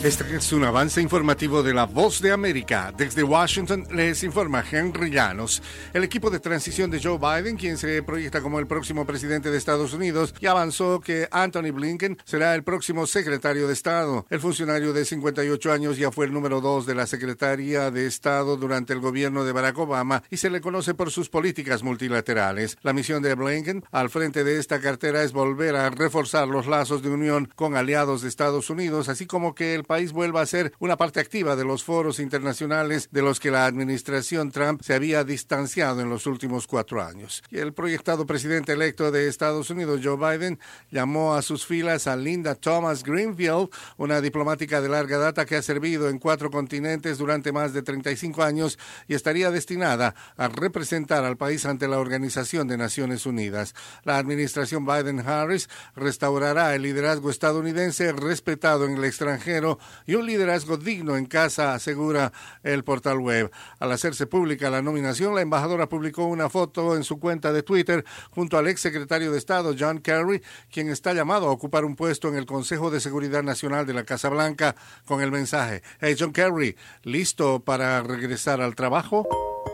Este es un avance informativo de La Voz de América. Desde Washington les informa Henry Llanos. El equipo de transición de Joe Biden, quien se proyecta como el próximo presidente de Estados Unidos, ya avanzó que Anthony Blinken será el próximo secretario de Estado. El funcionario de 58 años ya fue el número 2 de la Secretaría de Estado durante el gobierno de Barack Obama y se le conoce por sus políticas multilaterales. La misión de Blinken al frente de esta cartera es volver a reforzar los lazos de unión con aliados de Estados Unidos, así como que el país vuelva a ser una parte activa de los foros internacionales de los que la administración Trump se había distanciado en los últimos 4 años. Y el proyectado presidente electo de Estados Unidos, Joe Biden, llamó a sus filas a Linda Thomas Greenfield, una diplomática de larga data que ha servido en 4 continentes durante más de 35 años y estaría destinada a representar al país ante la Organización de Naciones Unidas. La administración Biden-Harris restaurará el liderazgo estadounidense respetado en el extranjero y un liderazgo digno en casa, asegura el portal web. Al hacerse pública la nominación, la embajadora publicó una foto en su cuenta de Twitter junto al exsecretario de Estado John Kerry, quien está llamado a ocupar un puesto en el Consejo de Seguridad Nacional de la Casa Blanca, con el mensaje: "Hey John Kerry, ¿listo para regresar al trabajo?".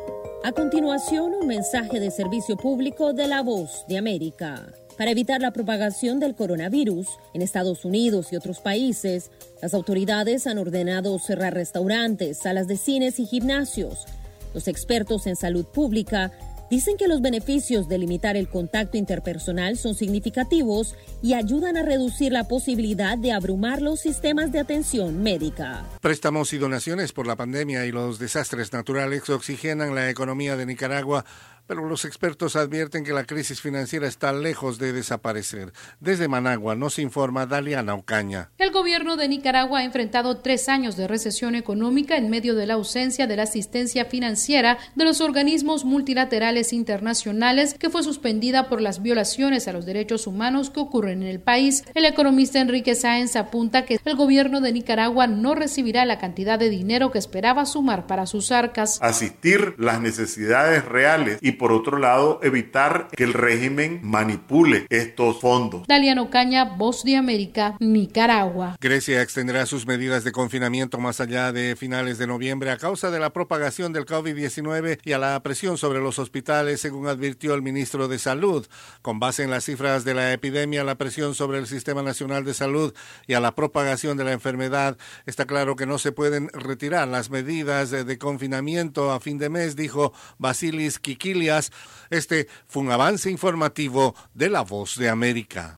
A continuación, un mensaje de servicio público de La Voz de América. Para evitar la propagación del coronavirus en Estados Unidos y otros países, las autoridades han ordenado cerrar restaurantes, salas de cines y gimnasios. Los expertos en salud pública dicen que los beneficios de limitar el contacto interpersonal son significativos y ayudan a reducir la posibilidad de abrumar los sistemas de atención médica. Préstamos y donaciones por la pandemia y los desastres naturales oxigenan la economía de Nicaragua, pero los expertos advierten que la crisis financiera está lejos de desaparecer. Desde Managua nos informa Daliana Ocaña. El gobierno de Nicaragua ha enfrentado 3 años de recesión económica en medio de la ausencia de la asistencia financiera de los organismos multilaterales internacionales, que fue suspendida por las violaciones a los derechos humanos que ocurren en el país. El economista Enrique Sáenz apunta que el gobierno de Nicaragua no recibirá la cantidad de dinero que esperaba sumar para sus arcas. Asistir las necesidades reales y por otro lado evitar que el régimen manipule estos fondos. Daliana Ocaña, Voz de América, Nicaragua. Grecia extenderá sus medidas de confinamiento más allá de finales de noviembre a causa de la propagación del COVID-19 y a la presión sobre los hospitales, según advirtió el ministro de Salud. Con base en las cifras de la epidemia, la presión sobre el Sistema Nacional de Salud y a la propagación de la enfermedad, está claro que no se pueden retirar las medidas de confinamiento a fin de mes, dijo Vasilis Kikilias. Este fue un avance informativo de La Voz de América.